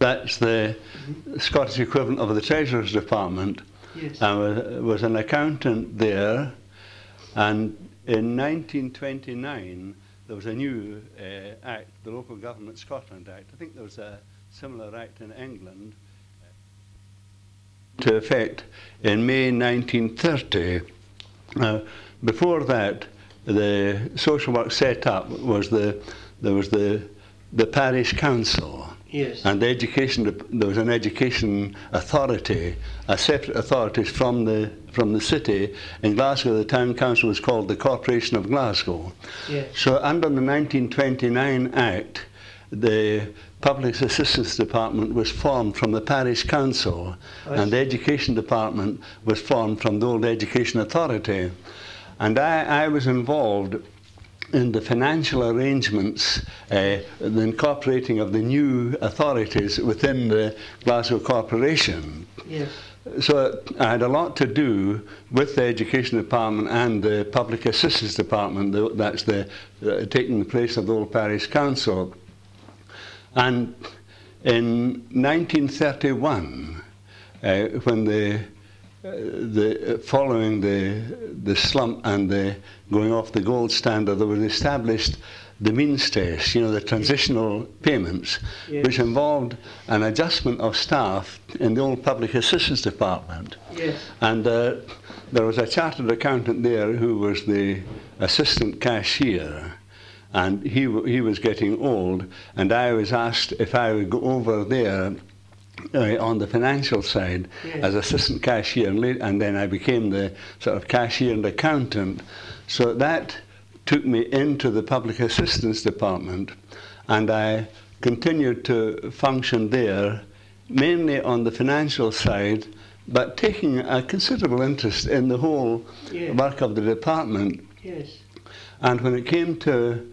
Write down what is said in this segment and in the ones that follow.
That's the Scottish equivalent of the Treasurer's Department. Yes. I was an accountant there, and in 1929 there was a new act, the Local Government Scotland Act. I think there was a similar act in England to effect in May 1930. Before that, the social work set up was there was the parish council. Yes. And there was an education authority, a separate authority from the city. In Glasgow, the town council was called the Corporation of Glasgow. Yes. So under the 1929 Act, the Public Assistance Department was formed from the parish council, and the Education Department was formed from the old Education Authority. And I was involved in the financial arrangements, the incorporating of the new authorities within the Glasgow Corporation. Yes. So I had a lot to do with the Education Department and the Public Assistance Department. That's taking the place of the old Parish Council. And in 1931, when following the slump and the going off the gold standard, there was established the means test, the transitional payments, yes. which involved an adjustment of staff in the old Public Assistance Department. Yes. And there was a chartered accountant there who was the assistant cashier, and he was getting old, and I was asked if I would go over there on the financial side, yes. as assistant cashier, and then I became the sort of cashier and accountant. So that took me into the Public Assistance Department, and I continued to function there, mainly on the financial side, but taking a considerable interest in the whole yes. work of the department. Yes. And when it came to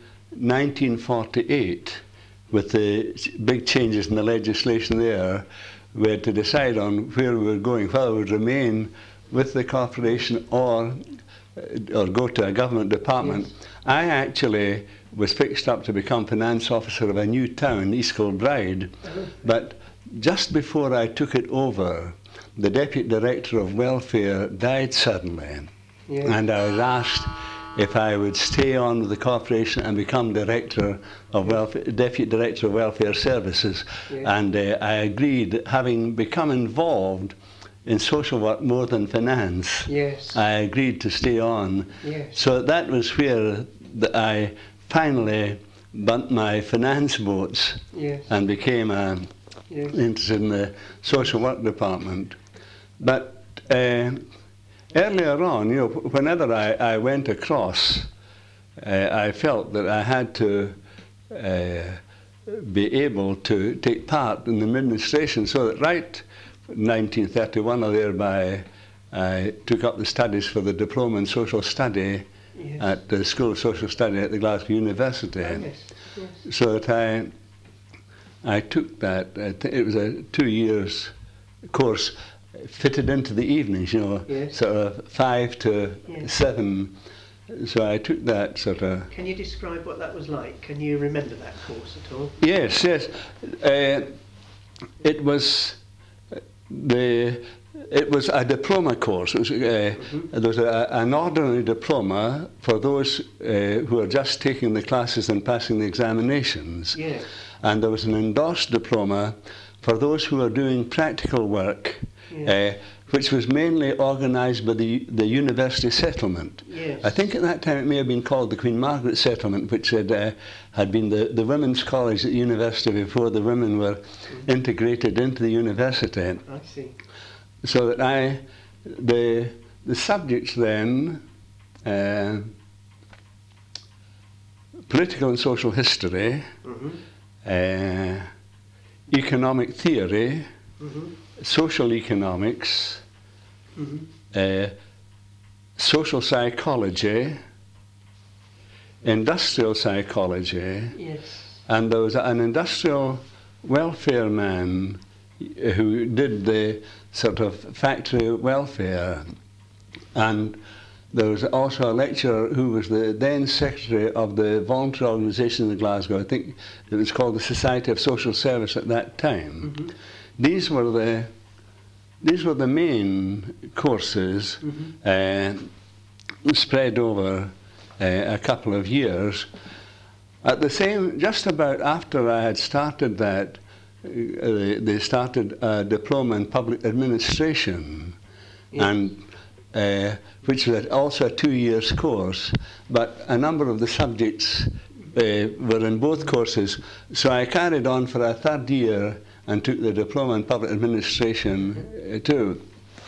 1948, with the big changes in the legislation there, we had to decide on where we were going, whether we would remain with the corporation or go to a government department. Yes. I actually was fixed up to become finance officer of a new town, East Kilbride, but just before I took it over, the deputy director of welfare died suddenly, yes. and I was asked if I would stay on with the corporation and become director of welfare, deputy director of welfare services. Yes. And I agreed, having become involved in social work more than finance. Yes. I agreed to stay on. Yes. So that was where I finally burnt my finance boats. Yes. And became yes. interested in the social work department. But earlier on, whenever I went across, I felt that I had to be able to take part in the administration, so that right in 1931 or thereby, I took up the studies for the diploma in social study yes. at the School of Social Study at the Glasgow University. Oh, yes. Yes. So that I took that. It was a 2 years course, fitted into the evenings, yes. sort of 5 to yes. 7. So I took that sort of. Can you describe what that was like? Can you remember that course at all? Yes, yes. It was a diploma course. It was, there was an ordinary diploma for those who are just taking the classes and passing the examinations. Yes. And there was an endorsed diploma for those who are doing practical work, yes. Which was mainly organised by the university settlement. Yes. I think at that time it may have been called the Queen Margaret Settlement, which had been the women's college at the university before the women were integrated into the university. I see. So that the subjects then, political and social history, economic theory, social economics, social psychology, industrial psychology, yes. and there was an industrial welfare man who did the sort of factory welfare, and there was also a lecturer who was the then secretary of the voluntary organisation in Glasgow. I think it was called the Society of Social Service at that time. Mm-hmm. These were the main courses spread over a couple of years. At the same, just about after I had started that, they started a diploma in public administration, and which was also a 2-year course, but a number of the subjects were in both courses. So I carried on for a 3rd year and took the diploma in public administration too.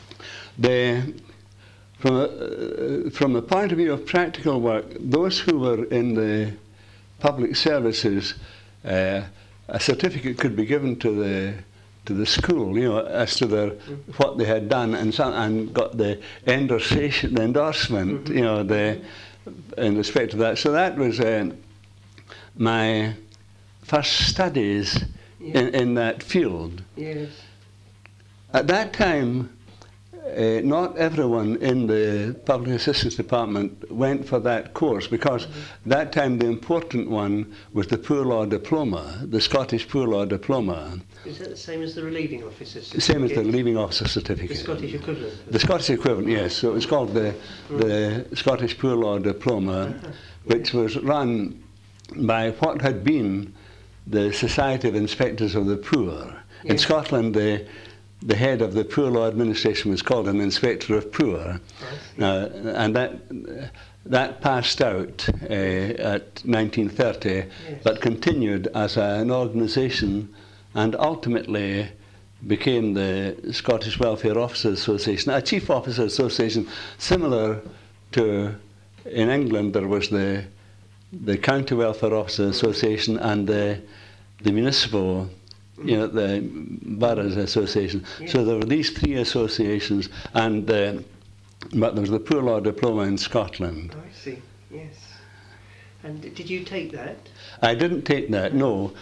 From the point of view of practical work, those who were in the public services, a certificate could be given to the school, you know, as to what they had done, and got the endorsement, you know, in respect to that. So that was my first studies in that field. Yes. At that time, not everyone in the public assistance department went for that course, because that time the important one was the Poor Law Diploma, the Scottish Poor Law Diploma. Is that the same as the relieving officer certificate? Same as the relieving officer certificate. The Scottish equivalent? The Scottish equivalent, yes. So it was called the Scottish Poor Law Diploma, which was run by what had been the Society of Inspectors of the Poor. In Scotland, the head of the Poor Law Administration was called an Inspector of Poor, and that passed out at 1930, but continued as an organisation, and ultimately became the Scottish Welfare Officers Association, a Chief Officers Association, similar to, in England there was the County Welfare Officers Association and the municipal, you know, the Boroughs Association. So there were these 3 associations, and but there was the Poor Law Diploma in Scotland. I see, yes. And did you take that? I didn't take that, no.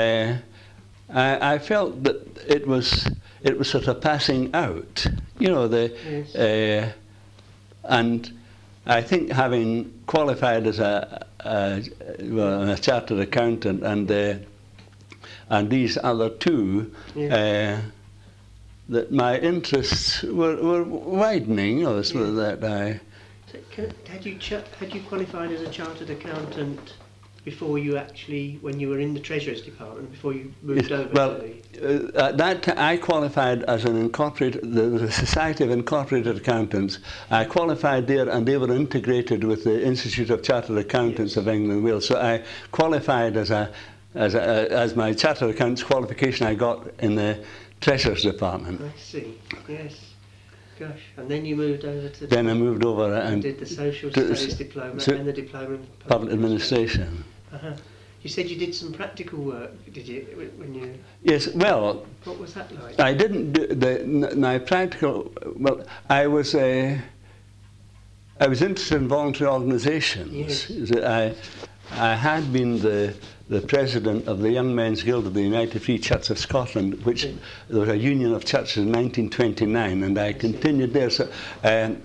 I felt that it was sort of passing out, you know, and I think having qualified as a chartered accountant and these other 2, that my interests were widening, you know, so that I... So had you qualified as a chartered accountant before you actually, when you were in the Treasurer's Department, before you moved over to the... at that time I qualified as an incorporated, the Society of Incorporated Accountants. I qualified there, and they were integrated with the Institute of Chartered Accountants of England and Wales. So I qualified as my chartered accountants qualification I got in the Treasurer's Department. I see, yes. Gosh, and then you moved over to... Then I moved over and did the Social Studies Diploma and the Diploma in Public Administration. You said you did some practical work, did you, when you... Yes, well... What was that like? I didn't do my practical... Well, I was interested in voluntary organisations. Yes. I had been the president of the Young Men's Guild of the United Free Church of Scotland, which there was a union of churches in 1929, and I continued there. So, and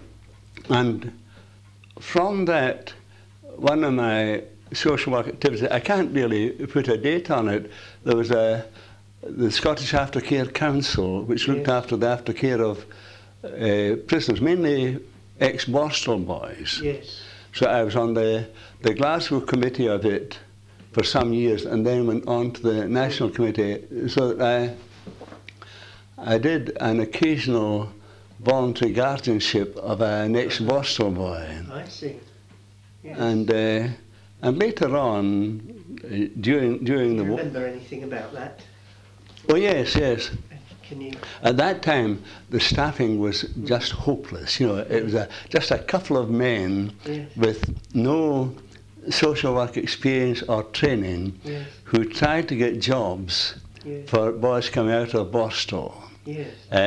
from that, one of my social work activities, I can't really put a date on it, there was the Scottish Aftercare Council, which looked after the aftercare of prisoners, mainly ex-Borstal boys. Yes. So I was on the Glasgow committee of it for some years, and then went on to the national committee. So that I did an occasional voluntary guardianship of an ex-Borstal boy. I see. Yes. And later on, during Do you the war. remember anything about that? Oh yes, yes. Can you? At that time, the staffing was just hopeless. You know, it was just a couple of men with no social work experience or training who tried to get jobs for boys coming out of Borstal. Yes.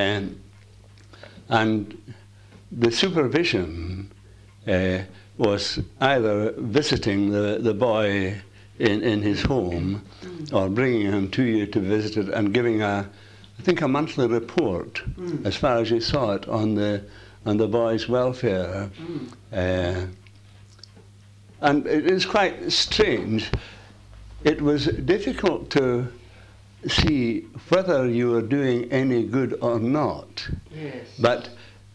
And the supervision was either visiting the boy in his home or bringing him to you to visit it and giving I think a monthly report, as far as you saw it, on on the boys' welfare. And it is quite strange. It was difficult to see whether you were doing any good or not. Yes. But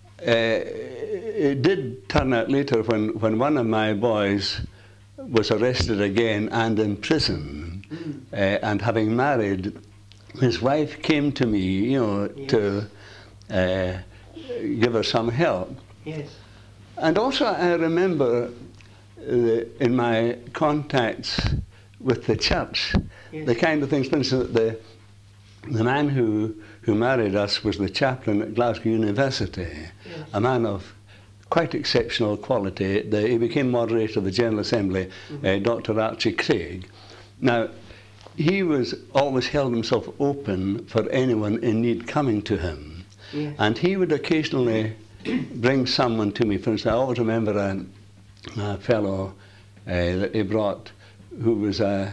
it did turn out later when one of my boys was arrested again and in prison, and having married, his wife came to me, you know, yes. to give her some help. Yes. And also I remember in my contacts with the church, yes. the kind of things, for instance, the man who married us was the chaplain at Glasgow University, yes. a man of quite exceptional quality. He became moderator of the General Assembly, Dr. Archie Craig. Now, he was always held himself open for anyone in need coming to him. Yes. And he would occasionally bring someone to me. For instance, I always remember a fellow that he brought who was a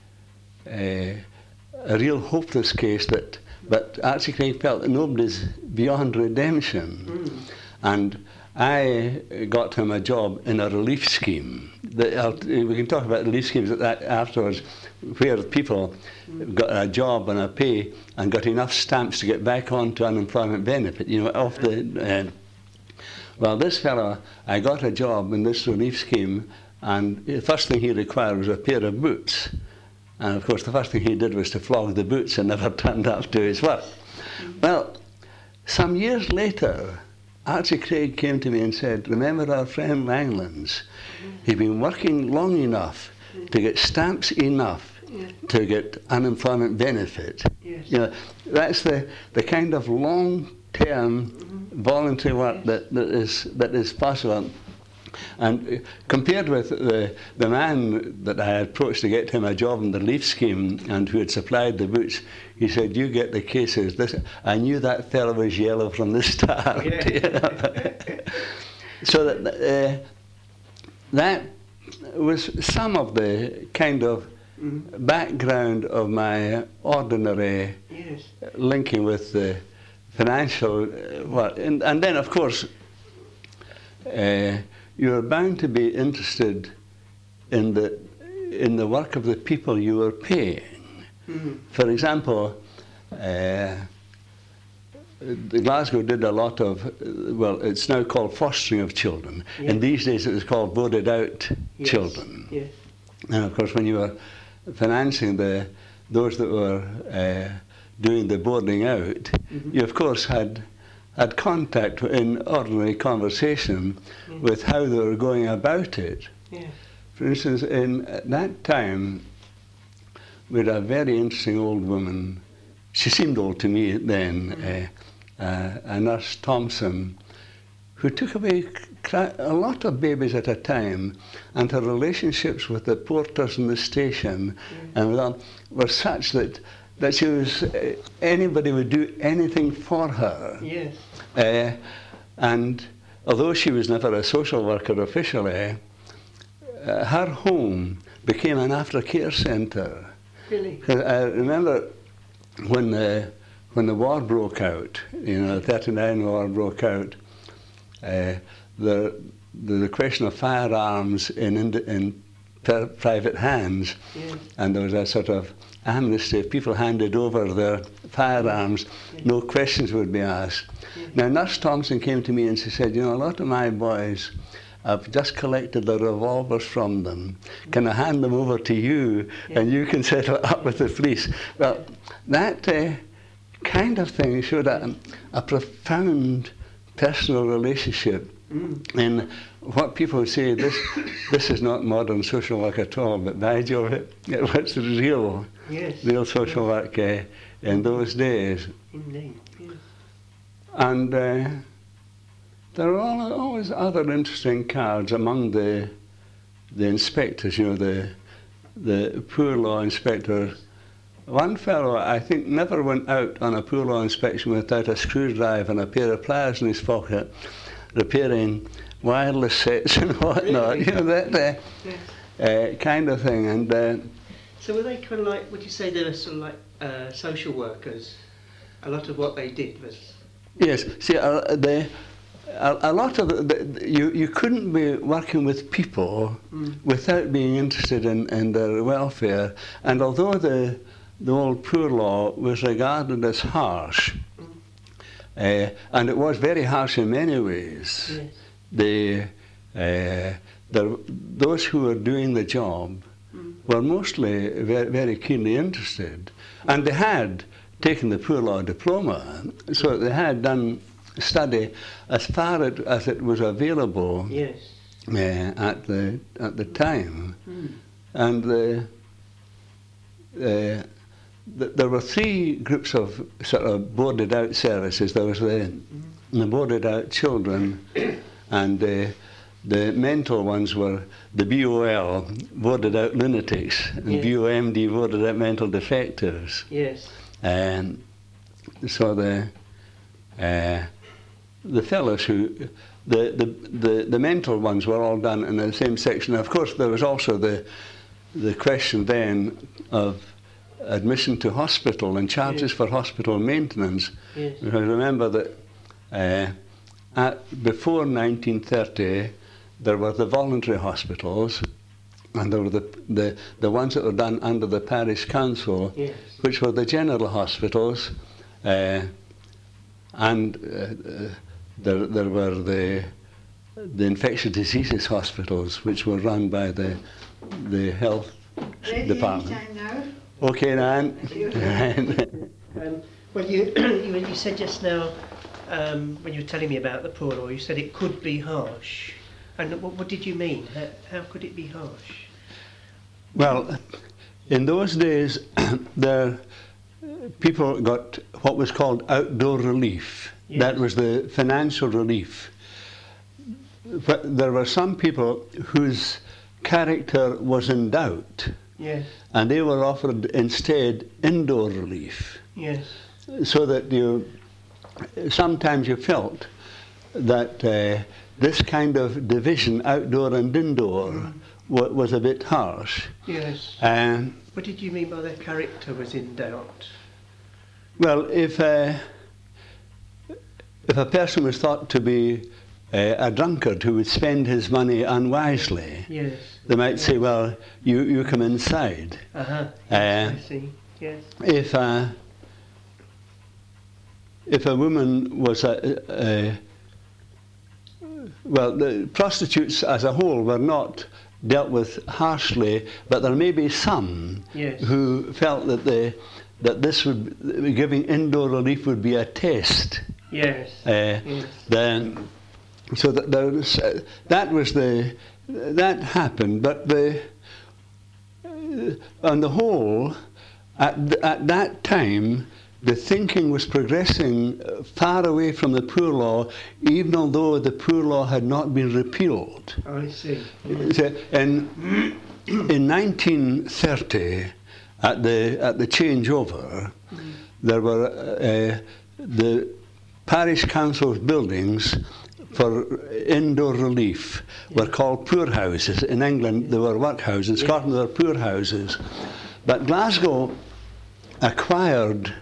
real hopeless case, but Archie Craig felt that nobody's beyond redemption. And I got him a job in a relief scheme. We can talk about relief schemes afterwards, where people got a job and a pay and got enough stamps to get back onto unemployment benefit, you know, off the... well, this fellow, I got a job in this relief scheme, and the first thing he required was a pair of boots. And of course, the first thing he did was to flog the boots and never turned up to his work. Well, some years later, Archie Craig came to me and said, remember our friend Langlands? He'd been working long enough to get stamps enough to get unemployment benefit. Yes. You know, that's the kind of long-term voluntary work that is possible. And compared with the man that I approached to get him a job in the relief scheme and who had supplied the boots, he said, you get the cases. I knew that fellow was yellow from the start. Yeah. So that was some of the kind of background of my ordinary linking with the financial work. And then, of course, you're bound to be interested in the work of the people you are paying. For example, Glasgow did a lot of, well, it's now called fostering of children. Yes. And these days it was called voted out children. Yes. And of course, when you were financing those that were doing the boarding out, you of course had contact in ordinary conversation with how they were going about it. Yeah. For instance, at that time, we had a very interesting old woman. She seemed old to me then, a Nurse Thompson, who took away a lot of babies at a time, and her relationships with the porters in the station and with them were such that she was, anybody would do anything for her. Yes. And although she was never a social worker officially, her home became an aftercare centre. Really? I remember when the war broke out, you know, the 39 war broke out, the question of firearms in private hands, and there was a sort of amnesty. If people handed over their firearms, no questions would be asked. Now, Nurse Thompson came to me and she said, you know, a lot of my boys, I've just collected the revolvers from them. Can I hand them over to you and you can settle it up with the police? Well, that kind of thing showed a profound personal relationship in what people say, this is not modern social work at all, but by Jove, it was real social work in those days. Indeed. Yes. And there are always other interesting cards among the inspectors, you know, the poor law inspector. One fellow, I think, never went out on a poor law inspection without a screwdriver and a pair of pliers in his pocket, repairing wireless sets and whatnot, really? You know, that kind of thing. And so were they kind of like, would you say they were sort of like social workers? A lot of what they did was... Yes, see, a lot of you couldn't be working with people without being interested in their welfare. And although the old Poor Law was regarded as harsh, and it was very harsh in many ways, those who were doing the job were mostly very, very keenly interested, and they had taken the Poor Law diploma, so they had done study as far as it was available at the time. And there were three groups of sort of boarded out services. There was the boarded out children, and the mental ones were the BOL, boarded out lunatics, and BOMD, boarded out mental defectives. Yes. And so the fellows who, the mental ones were all done in the same section. Of course, there was also the question then of admission to hospital and charges for hospital maintenance. Yes. Because remember that before 1930, there were the voluntary hospitals, and there were the ones that were done under the parish council, which were the general hospitals, and there were the infectious diseases hospitals, which were run by the health department. Okay, Nan. Well, you said just now, when you were telling me about the Poor Law, you said it could be harsh. And what did you mean? How could it be harsh? Well, in those days, people got what was called outdoor relief. Yes. That was the financial relief. But there were some people whose character was in doubt. Yes. And they were offered instead indoor relief. Yes. So that sometimes you felt that this kind of division, outdoor and indoor, was a bit harsh. Yes. What did you mean by their character was in doubt? Well, if a person was thought to be a drunkard who would spend his money unwisely, they might say, well, you come inside. I see. Yes. If a woman was well, the prostitutes as a whole were not dealt with harshly, but there may be some who felt that this would giving indoor relief would be a test. Yes. Then, so that happened, but on the whole, at that time, the thinking was progressing far away from the Poor Law, even although the Poor Law had not been repealed. I see. In 1930, at the changeover, there were the parish council's buildings for indoor relief were called poor houses. In England, they were workhouses. In Scotland, they were poor houses. But Glasgow acquired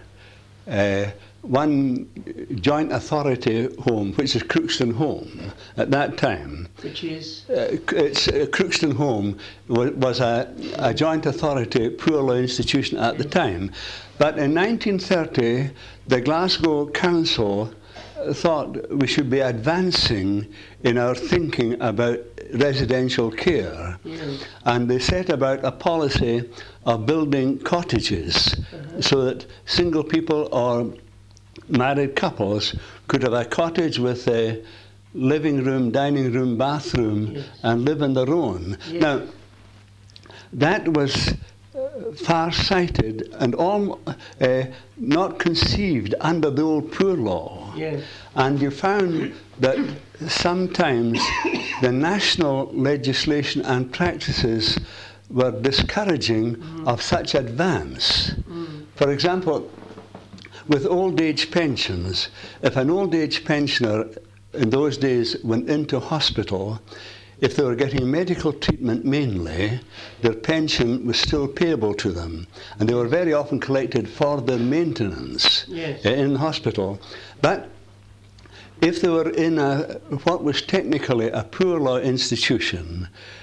one joint authority home, which is Crookston Home, at that time. Which is? Crookston Home was a joint authority Poor Law institution at the time. But in 1930, the Glasgow Council thought we should be advancing in our thinking about residential care. And they set about a policy of building cottages so that single people or married couples could have a cottage with a living room, dining room, bathroom, and live on their own. Now, that was far-sighted and all not conceived under the old Poor Law. And you found that sometimes the national legislation and practices were discouraging of such advance. For example, with old age pensions, if an old age pensioner in those days went into hospital, if they were getting medical treatment mainly, their pension was still payable to them. And they were very often collected for their maintenance in hospital. But if they were in what was technically a poor law institution,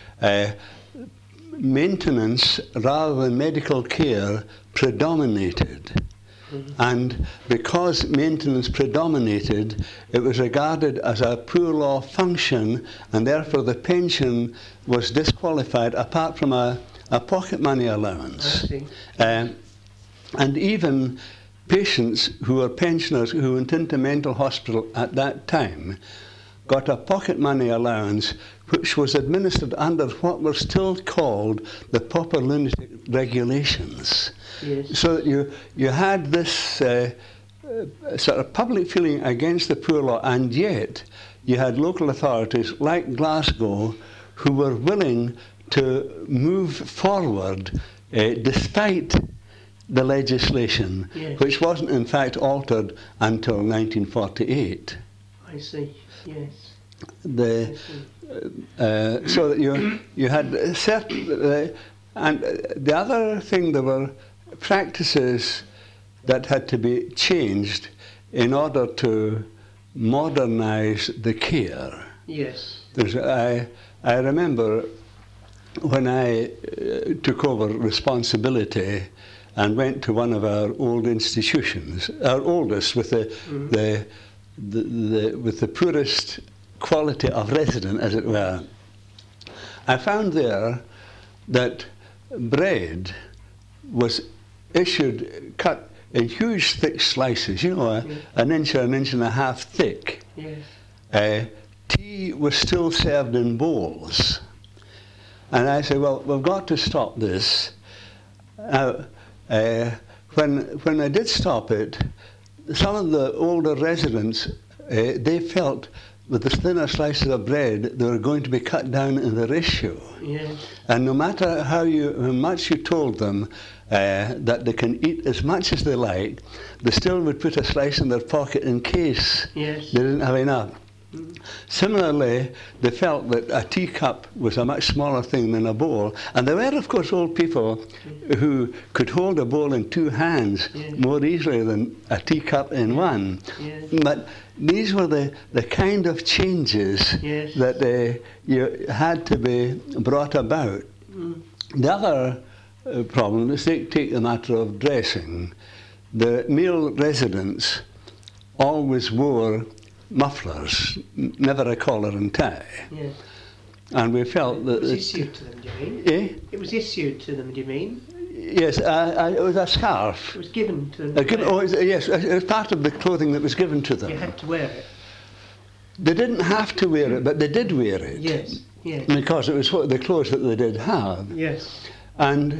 maintenance rather than medical care predominated. And because maintenance predominated, it was regarded as a poor law function, and therefore the pension was disqualified apart from a pocket money allowance. I see. And even patients who were pensioners who went into mental hospital at that time got a pocket money allowance which was administered under what were still called the Pauper Lunatic Regulations. Yes. So that you had this sort of public feeling against the poor law, and yet you had local authorities like Glasgow who were willing to move forward despite the legislation, yes. which wasn't in fact altered until 1948. I see, yes. So that you had certain, and the other thing, there were practices that had to be changed in order to modernise the care. Yes. I remember when I took over responsibility and went to one of our old institutions, our oldest, with the poorest quality of resident, as it were. I found there that bread was cut in huge, thick slices, an inch or an inch and a half thick. Yes. Tea was still served in bowls. And I said, well, we've got to stop this. When I did stop it, some of the older residents, they felt with the thinner slices of bread, they were going to be cut down in the ratio. Yes. And no matter how much you told them that they can eat as much as they like, they still would put a slice in their pocket in case yes. they didn't have enough. Similarly, they felt that a teacup was a much smaller thing than a bowl. And there were, of course, old people who could hold a bowl in two hands more easily than a teacup in one. Yes. But these were the kind of changes that you had to be brought about. The other problem is, take the matter of dressing. The male residents always wore mufflers, never a collar and tie. Yes. And we felt that... It was issued to them, do you mean? Eh? It was issued to them, do you mean? Yes, it was a scarf. It was given to them. Yes, it was part of the clothing that was given to them. You had to wear it. They didn't have to wear it, but they did wear it. Yes, yes. Because it was the clothes that they did have. Yes. And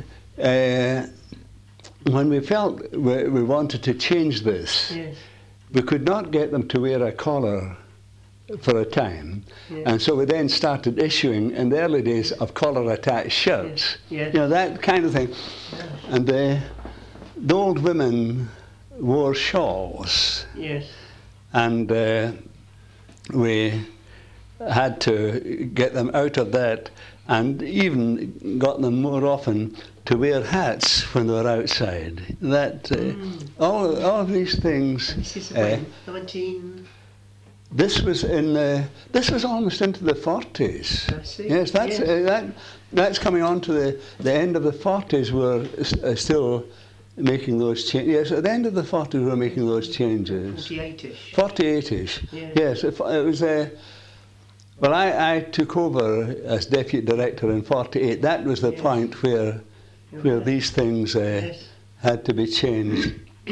when we felt we wanted to change this, yes. we could not get them to wear a collar for a time. Yes. And so we then started issuing, in the early days, of collar-attached shirts. Yes. Yes. That kind of thing. Yes. And the old women wore shawls. Yes. And we had to get them out of that, and even got them more often to wear hats when they were outside. That all of these things. This is when 19. This was almost into the 40s. I see. Yes, that's coming on to the end of the 40s. We're still making those changes. Yes, at the end of the 40s, we're making those changes. 48-ish. 48-ish. Yeah. Yes, it was. Well, I took over as deputy director in 48. That was the point where these things had to be changed.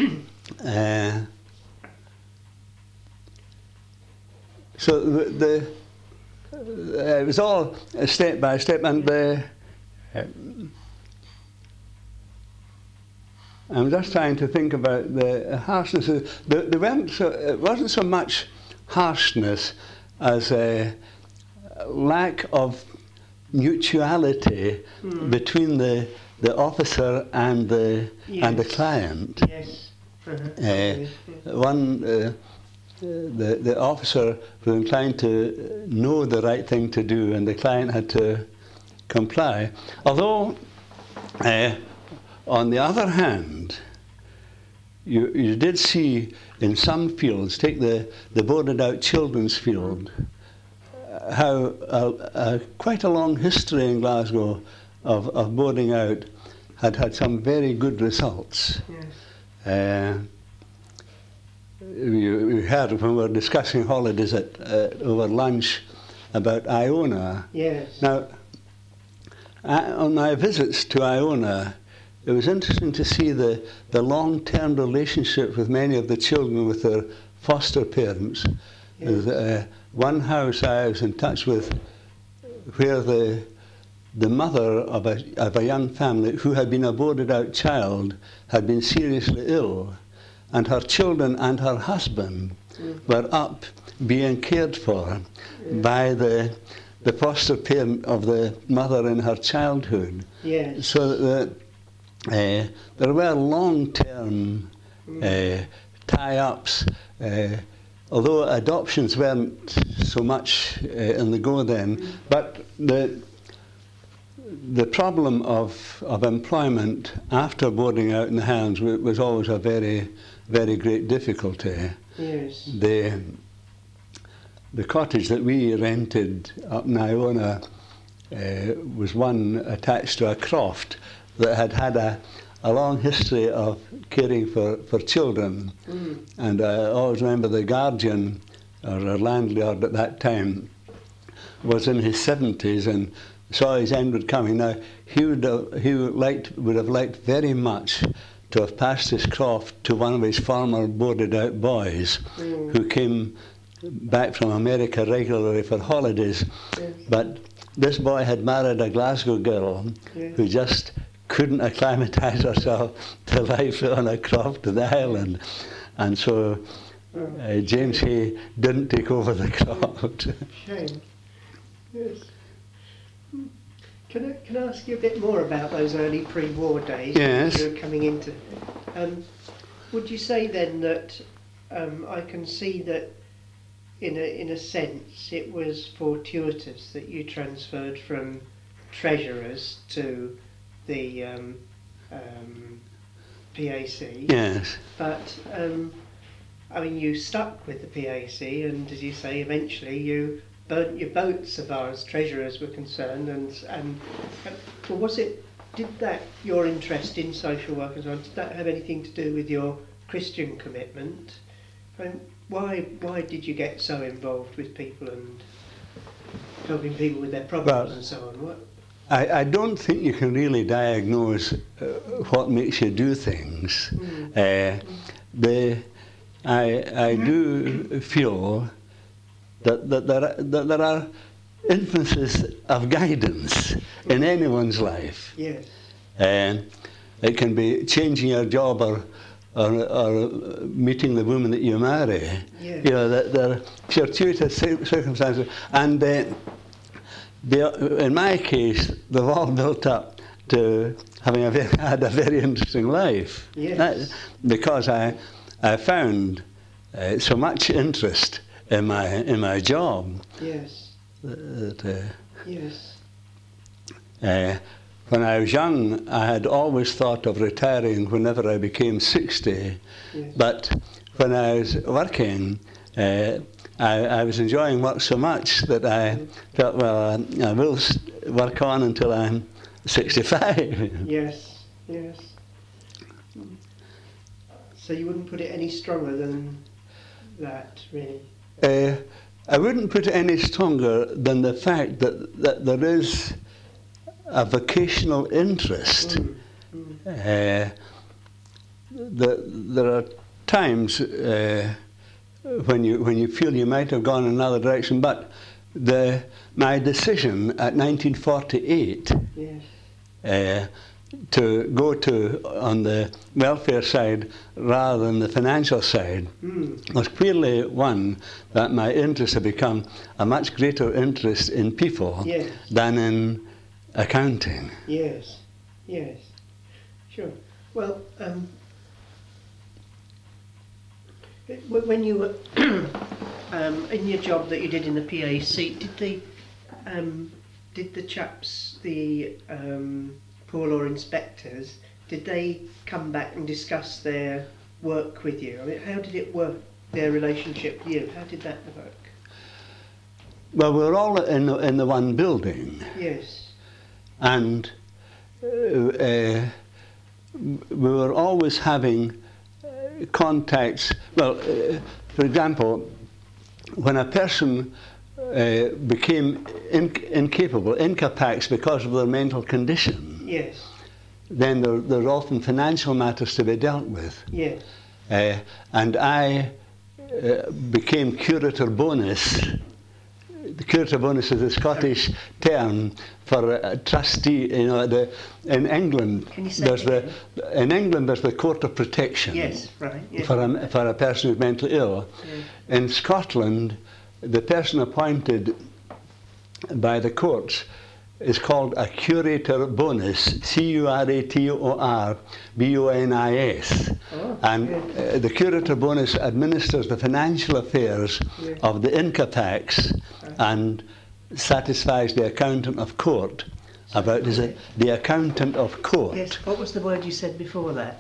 So it was all step by step, and I'm just trying to think about the harshness. It wasn't so much harshness as a lack of mutuality between the officer and the client. Yes. Uh-huh. The officer was inclined to know the right thing to do, and the client had to comply. Although, on the other hand, you did see in some fields, take the boarded out children's field, how quite a long history in Glasgow of boarding out had some very good results. Yes. We heard when we were discussing holidays over lunch about Iona. Yes. Now, on my visits to Iona, it was interesting to see the long-term relationship with many of the children with their foster parents. Yes. One house I was in touch with where the mother of a young family who had been a boarded out child had been seriously ill, and her children and her husband were up being cared for by the foster parent of the mother in her childhood. Yes. So that there were long-term tie-ups, although adoptions weren't so much in the go then. But the problem of employment after boarding out in the Highlands was always a very, very great difficulty. Yes. The cottage that we rented up in Iona was one attached to a croft that had a long history of caring for children. And I always remember the guardian, or our landlord at that time, was in his 70s and saw his end was coming. Now, he would have liked very much to have passed his croft to one of his former boarded out boys who came back from America regularly for holidays. Yes. But this boy had married a Glasgow girl who just couldn't acclimatise herself to life on a croft in the Highland. And so James Hay didn't take over the croft. Shame. Yes. Can I ask you a bit more about those early pre-war days? Yes. You were coming into. Would you say then that I can see that in a sense it was fortuitous that you transferred from treasurers to the PAC? Yes. But I mean, you stuck with the PAC, and as you say, eventually you burnt your boats so far as treasurers were concerned, and but was it, did that, your interest in social work as well, did that have anything to do with your Christian commitment? And why did you get so involved with people and helping people with their problems and so on? What? I don't think you can really diagnose what makes you do things. I do feel that there are instances of guidance in anyone's life. Yes. It can be changing your job or meeting the woman that you marry. Yes. You know, there are fortuitous circumstances, and in my case, they've all built up to having had a very interesting life. Yes. Because I found so much interest in my job. Yes. Yes. When I was young, I had always thought of retiring whenever I became 60. Yes. But when I was working, I was enjoying work so much that I thought, well, I will work on until I'm 65. Yes. Yes. So you wouldn't put it any stronger than that, really? I wouldn't put it any stronger than the fact that there is a vocational interest. There are times when you feel you might have gone another direction, but my decision at 1948 to go on the welfare side rather than the financial side was clearly one that my interest had become a much greater interest in people than in accounting. Yes, yes, sure. Well, when you were in your job that you did in the PAC, did the chaps, the poor law inspectors, did they come back and discuss their work with you? I mean, how did it work, their relationship with you? How did that work? Well, we were all in the one building, Yes. and we were always having contacts. Well, for example, when a person became incapable, incapax because of their mental condition, Yes. then there's often financial matters to be dealt with. Yes. And I became curator bonus. The curator bonus is a Scottish term for a trustee. You know, in England, Can you say it again? there's the court of protection. Yes, right. Yes. For a person who's mentally ill. Yes. In Scotland, the person appointed by the courts is called a curator bonus, curator bonis. Oh, And yes. the curator bonus administers the financial affairs Yes. of the incapax and satisfies the accountant of court about the accountant of court. Yes. What was the word you said before that?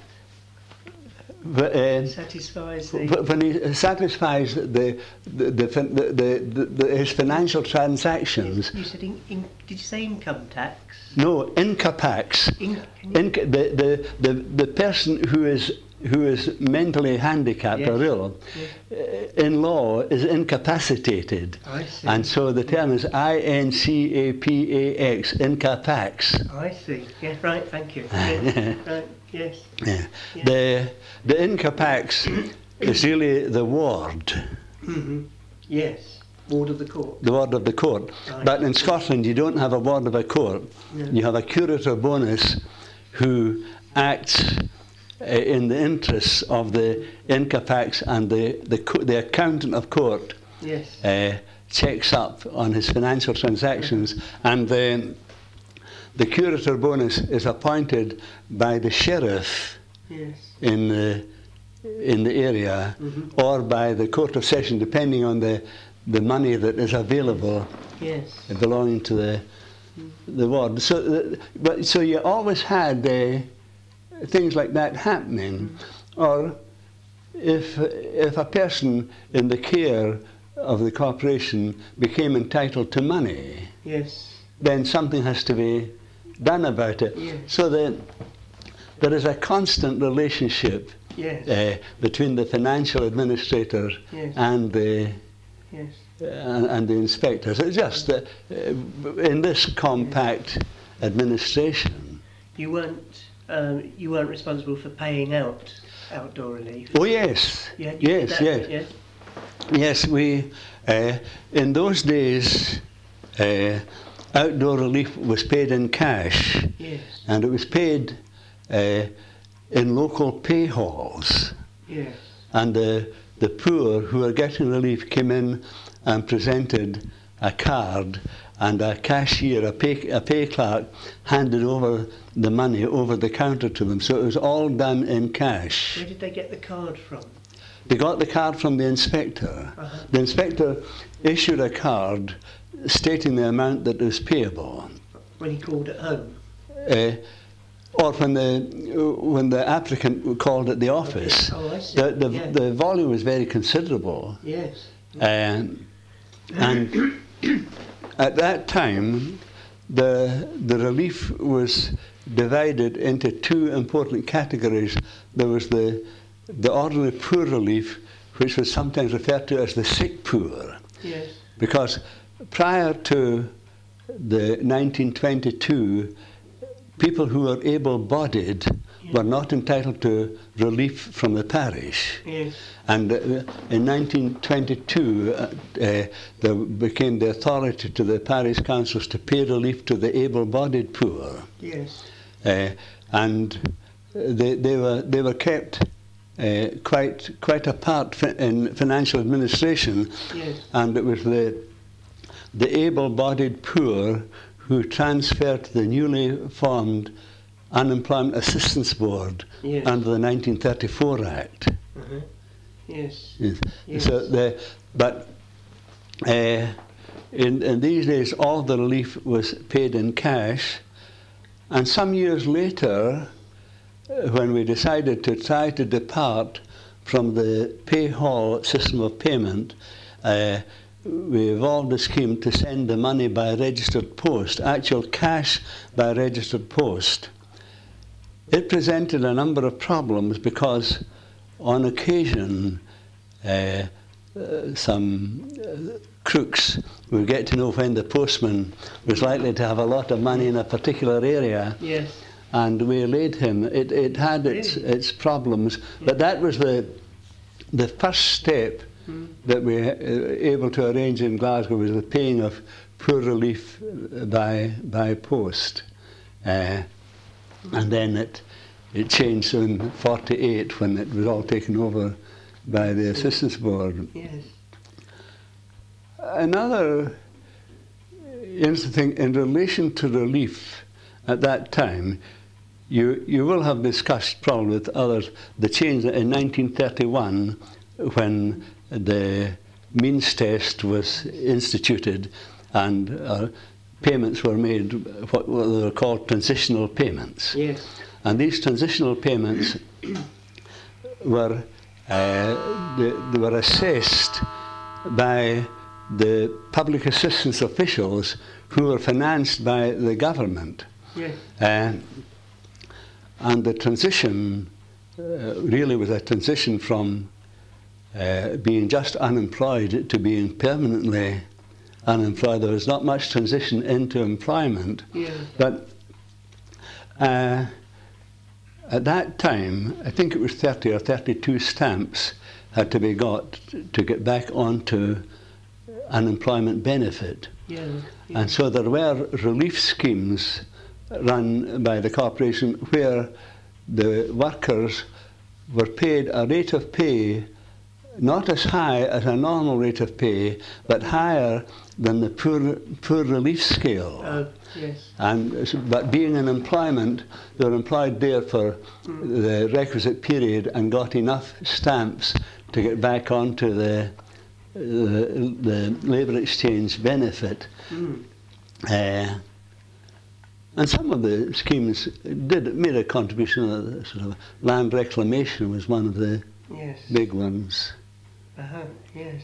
Satisfies the... When he satisfies his financial transactions. You said did you say income tax? No, incapax. The person who is mentally handicapped Yes. or ill, in law, is incapacitated. I see. And so the term is INCAPAX, incapax. I see. Yeah, right, thank you. Yes. Right, yes. Yeah. Yeah. The incapax is really the ward. Mm-hmm. Yes. Ward of the court. The ward of the court. Right. But in Scotland, you don't have a ward of a court. No. You have a curator bonus who acts in the interests of the incapax, and the accountant of court Yes. checks up on his financial transactions, and then the curator bonus is appointed by the sheriff Yes. in the area, Mm-hmm. or by the court of session, depending on the money that is available Yes. belonging to the ward. So you always had things like that happening, or if a person in the care of the corporation became entitled to money, Yes. then something has to be done about it. Yes. So that there is a constant relationship Yes. between the financial administrator Yes. and the Yes. and the inspectors. It's just in this compact administration. You weren't responsible for paying out outdoor relief. Oh yes, You did yes, that, yes, yes. yes. We in those days, outdoor relief was paid in cash, Yes. and it was paid in local pay halls. Yes. And the poor who were getting relief came in and presented a card, and a cashier, a pay clerk, handed over the money over the counter to them. So it was all done in cash. Where did they get the card from? They got the card from the inspector. Uh-huh. The inspector issued a card stating the amount that was payable. When he called at home? Or when the applicant called at the office. Oh, I see. The volume was very considerable. Yes. And at that time, the relief was divided into two important categories. There was the ordinary poor relief, which was sometimes referred to as the sick poor, Yes. because prior to the 1922, people who were able-bodied were not entitled to relief from the parish. Yes. And in 1922, there became the authority to the parish councils to pay relief to the able-bodied poor. Yes. And they were kept quite apart in financial administration. Yes. And it was the able-bodied poor who transferred to the newly formed Unemployment Assistance Board Yes. under the 1934 Act. Uh-huh. Yes. Yes. Yes. So in these days, all the relief was paid in cash, and some years later, when we decided to try to depart from the pay hall system of payment, we evolved a scheme to send the money by registered post, actual cash by registered post. It presented a number of problems because on occasion some crooks would get to know when the postman was likely to have a lot of money in a particular area. Yes. And we laid him. It had its problems, but that was the first step that we were able to arrange in Glasgow, was the paying of poor relief by post. And then it changed in 48 when it was all taken over by the Assistance Board. Yes. Another interesting thing in relation to relief at that time, you will have discussed probably with others the change in 1931 when the means test was instituted and payments were made, what they were called transitional payments. Yes. And these transitional payments were they were assessed by the public assistance officials who were financed by the government. Yes. And the transition really was a transition from being just unemployed to being permanently unemployed. There was not much transition into employment. Yeah. But at that time, I think it was 30 or 32 stamps had to be got to get back onto unemployment benefit. Yeah. And so there were relief schemes run by the corporation where the workers were paid a rate of pay not as high as a normal rate of pay, but higher than the poor relief scale. Yes. But being in employment, they were employed there for the requisite period and got enough stamps to get back onto the labour exchange benefit. And some of the schemes made a contribution. Sort of land reclamation was one of the big ones. Yes.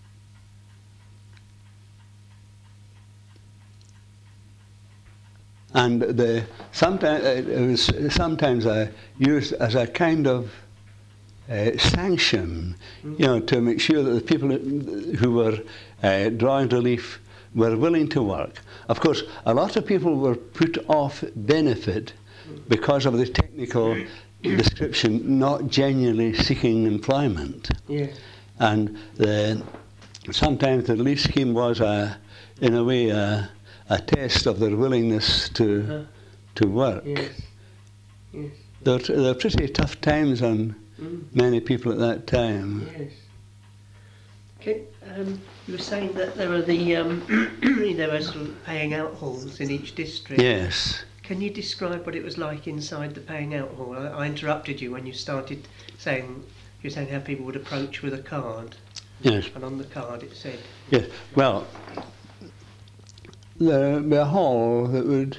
And sometimes used as a kind of sanction, to make sure that the people who were drawing relief were willing to work. Of course, a lot of people were put off benefit because of the technical description, not genuinely seeking employment. Yes. And sometimes the relief scheme was, in a way, a test of their willingness to work. Yes. Yes. There were pretty tough times on many people at that time. Yes. Okay, you were saying that there were there were sort of paying out halls in each district. Yes. Can you describe what it was like inside the paying out hall? I interrupted you when you started saying how people would approach with a card. Yes. And on the card it said. Yes. Well, there would be a hall that would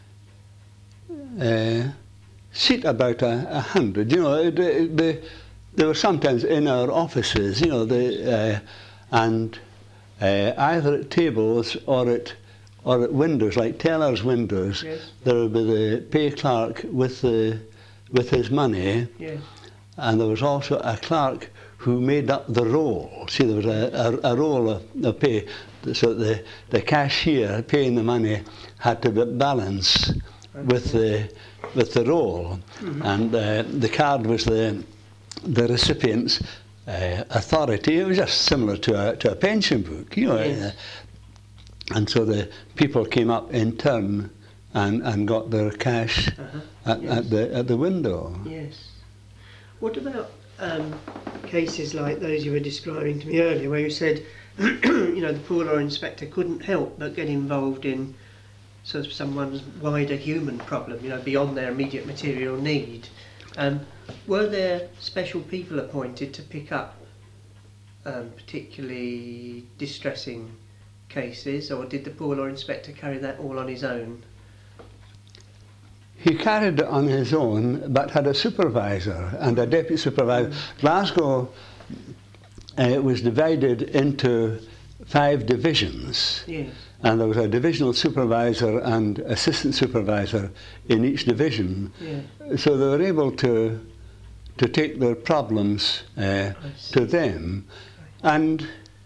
seat about 100. They were sometimes in our offices, and either at tables or at windows, like tellers' windows. Yes. There would be the pay clerk with his money. Yes. And there was also a clerk who made up the roll. See, there was a roll of pay, so the cashier paying the money had to balance with the roll, and the card was the recipient's authority. It was just similar to a pension book, Yes. And so the people came up in turn and got their cash at the window. Yes. What about cases like those you were describing to me earlier, where you said, the poor law inspector couldn't help but get involved in sort of someone's wider human problem, beyond their immediate material need? Were there special people appointed to pick up particularly distressing cases, or did the poor law inspector carry that all on his own? he carried it on his own, but had a supervisor and a deputy supervisor. Glasgow was divided into 5 divisions. Yes. And there was a divisional supervisor and assistant supervisor in each division. Yeah. So they were able to take their problems to them. And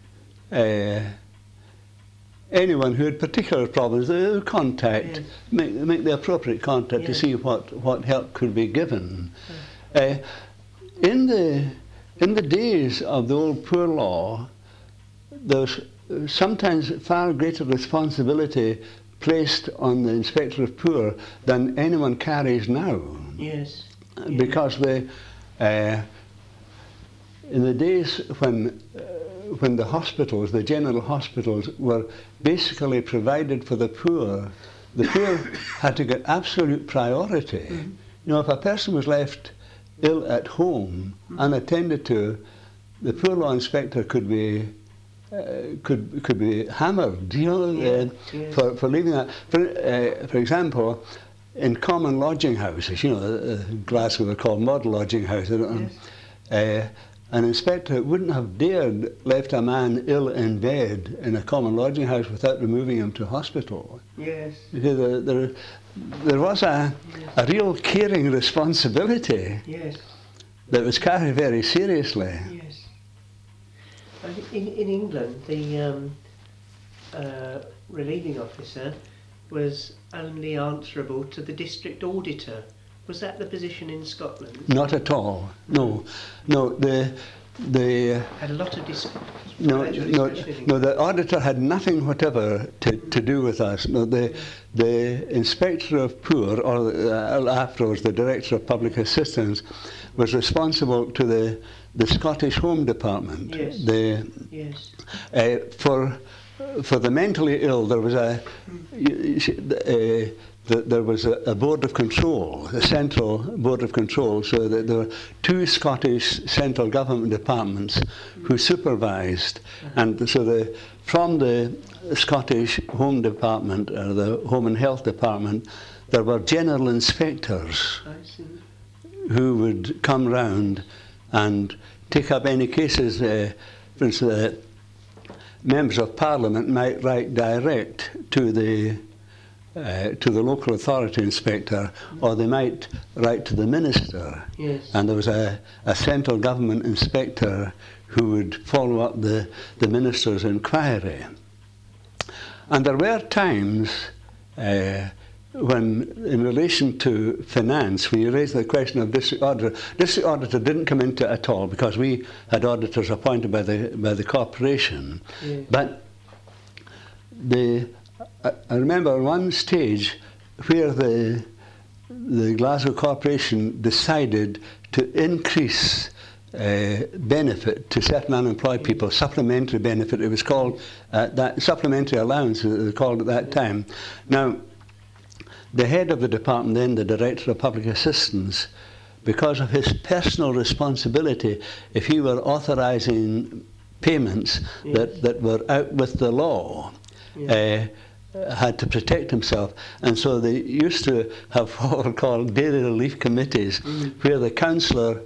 anyone who had particular problems, they would contact, make the appropriate contact to see what help could be given. In the days of the old poor law, there was sometimes far greater responsibility placed on the Inspector of Poor than anyone carries now. Yes. Because they, in the days when the hospitals, the general hospitals, were basically provided for the poor had to get absolute priority. Mm-hmm. You know, if a person was left ill at home, unattended to, the poor law inspector could be hammered, you know, for leaving that. For example, in common lodging houses, you know, Glasgow were called model lodging houses. An inspector wouldn't have dared left a man ill in bed in a common lodging house without removing him to hospital. Yes. Because there was a real caring responsibility that was carried very seriously. Yes. In England, the relieving officer was only answerable to the district auditor. Was that the position in Scotland? Not at all. No. The had a lot of no, the auditor had nothing whatever to do with us. No, the Inspector of Poor, or afterwards the Director of Public Assistance, was responsible to the Scottish Home Department. Yes. For the mentally ill, there was there was a board of control, a central board of control, so that there were 2 Scottish central government departments who supervised, and so from the Scottish Home Department, or the Home and Health Department, there were general inspectors who would come round and take up any cases. For instance, members of Parliament might write direct to the local authority inspector, or they might write to the minister. Yes. And there was a central government inspector who would follow up the minister's inquiry. And there were times when, in relation to finance, when you raised the question of district auditor didn't come into it at all, because we had auditors appointed by the corporation. Yes. But I remember one stage where the Glasgow Corporation decided to increase benefit to certain unemployed people, supplementary benefit. It was called that supplementary allowance, it was called at that time. Now, the head of the department then, the Director of Public Assistance, because of his personal responsibility, if he were authorising payments that were out with the law, had to protect himself, and so they used to have what were called daily relief committees, where the councillor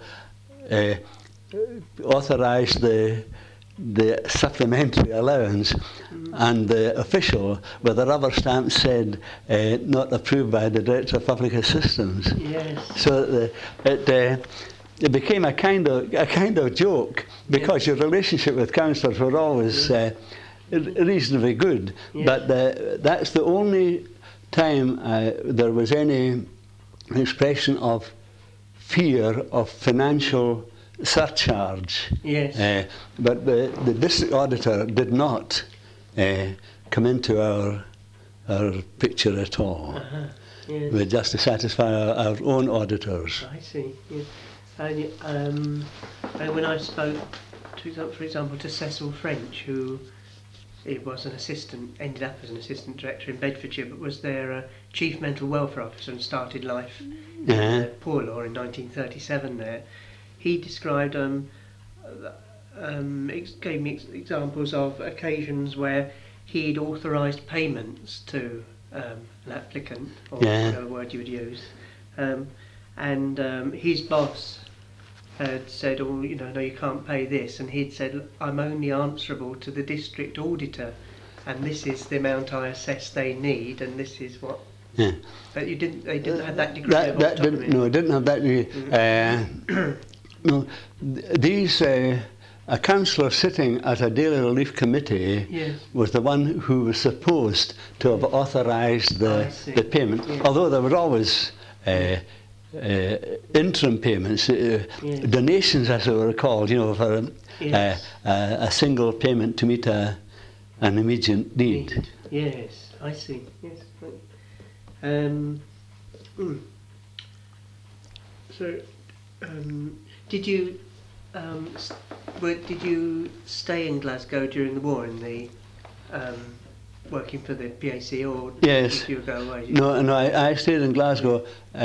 authorised the supplementary allowance, and the official with a rubber stamp said not approved by the Director of Public Assistance. Yes. So it became a kind of joke, because your relationship with councillors were always reasonably good, but that's the only time there was any expression of fear of financial surcharge. Yes. But the district auditor did not come into our picture at all. Yes. We're just to satisfy our own auditors. I see. Yes. And when I spoke, for example, to Cecil French, who was an assistant, ended up as an assistant director in Bedfordshire, but was their chief mental welfare officer and started life in poor law in 1937 there. He described, gave me examples of occasions where he'd authorised payments to an applicant, or whatever word you would use, His boss had said, "Oh, you know, no, you can't pay this," and he'd said, "I'm only answerable to the district auditor, and this is the amount I assess they need, and this is what." Yeah. But they didn't have that degree of autonomy. It didn't have that degree. No, these. A councillor sitting at a daily relief committee Yes. was the one who was supposed to have authorised I see. the payment, Yes. although there were always interim payments, Yes. donations as they were called, you know, for Yes. a single payment to meet an immediate need. Yes, I see. Yes. So, did you did you stay in Glasgow during the war in the working for the PAC, or Yes. did you go away? No, I stayed in Glasgow.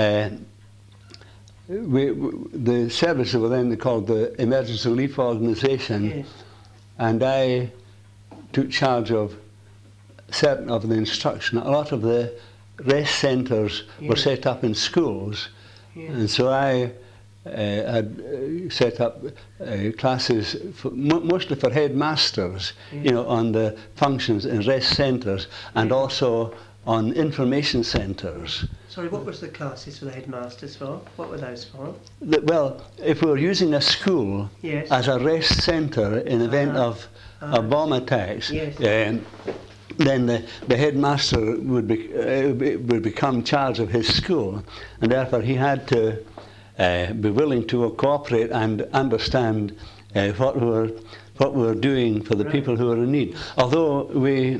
The services were then called the Emergency Relief Organisation, Yes. and I took charge of certain of the instruction. A lot of the rest centres were Yes. set up in schools, Yes. and so I had set up classes mostly for headmasters, Yes. you know, on the functions in rest centres, and Yes. also on information centres. Sorry, what was the classes for the headmasters for? What were those for? Well, if we were using a school Yes. as a rest centre in event of bomb attacks, Yes. then the headmaster would become charge of his school, and therefore he had to be willing to cooperate and understand what we were doing for the Right. people who were in need. Although we,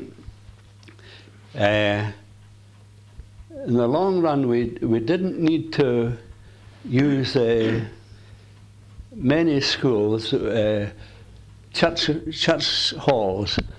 in the long run, we didn't need to use many schools, church halls